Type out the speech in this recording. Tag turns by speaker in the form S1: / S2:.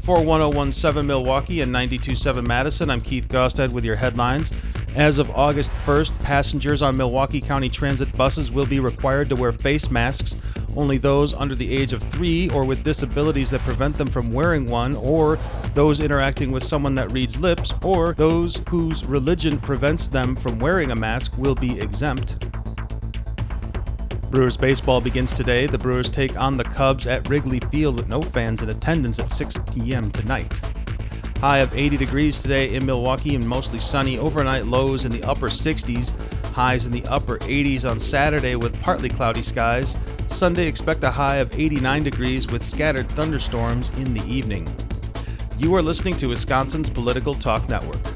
S1: For 1017 Milwaukee and 92.7 Madison, I'm Keith Gostad with your headlines. As of August 1st, passengers on Milwaukee County Transit buses will be required to wear face masks. Only those under the age of 3 or with disabilities that prevent them from wearing one, or those interacting with someone that reads lips, or those whose religion prevents them from wearing a mask will be exempt. Brewers baseball begins today. The Brewers take on the Cubs at Wrigley Field with no fans in attendance at 6 p.m. tonight. High of 80 degrees today in Milwaukee and mostly sunny. Overnight lows in the upper 60s. Highs in the upper 80s on Saturday with partly cloudy skies. Sunday expect a high of 89 degrees with scattered thunderstorms in the evening. You are listening to Wisconsin's Political Talk Network.